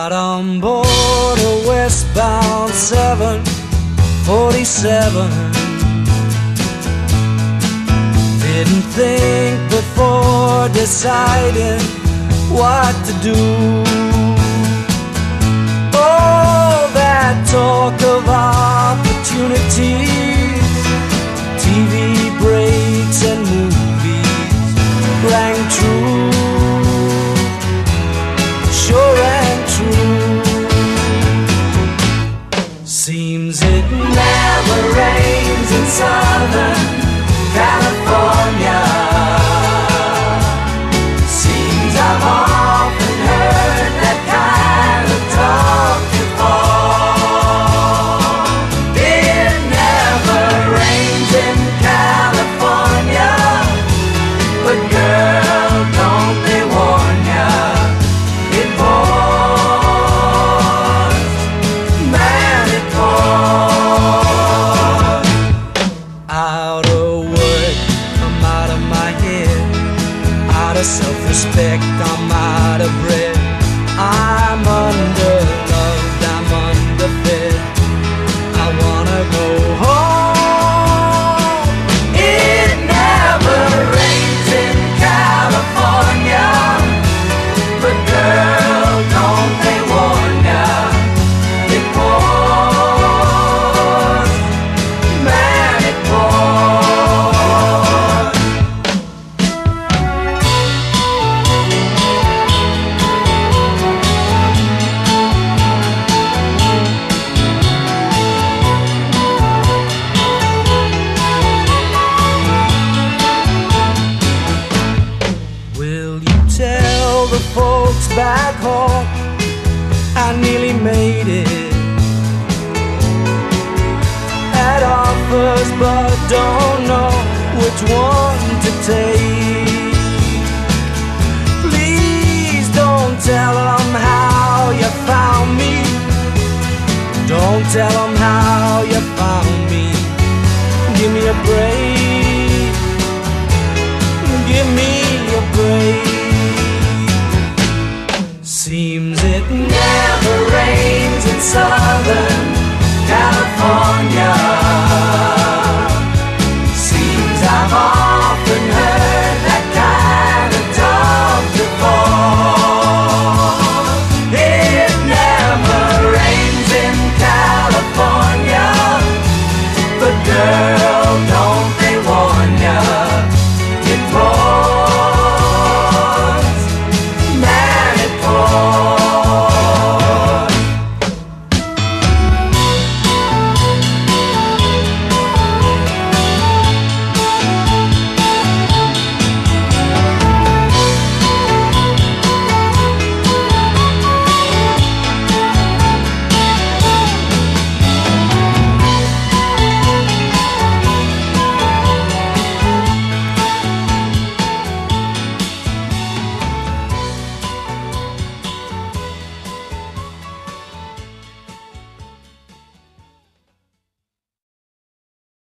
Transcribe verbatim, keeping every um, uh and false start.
Got on board a westbound seven forty-seven. Didn't think before deciding what to do. All that talk of opportunities, T V breaks and movies rang true, sure rang true. Seems it never rains in Southern California. Seems I've often heard that kind of talk before. It never rains in California, but girl, don't they warn ya, it pours, man, it pours. Out of work, I'm out of my head. Out of self-respect, I'm out of breath. I'm underloved, I'm underfed. I wanna go home. It never rains in California, but girl, don't they warn ya, it pours, man, it pours. Will you tell the folks back home I nearly made it? Had offers but don't know which one to take. Please don't tell them how you found me. Don't tell them how you found me. Give me a break, give me a break. Seems it never rains in Southern